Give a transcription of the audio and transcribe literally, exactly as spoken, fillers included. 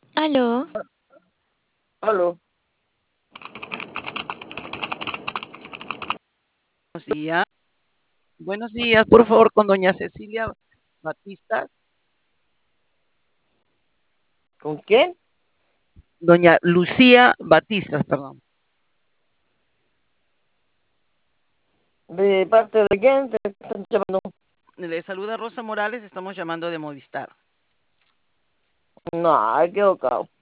Aló, Aló, Buenos días. Buenos días, por favor, con doña Cecilia Batistas. ¿con quién? Doña Lucía Batistas, perdón. ¿De parte de quién te están llamando? Le saluda Rosa Morales, estamos llamando de Movistar. No, equivocado.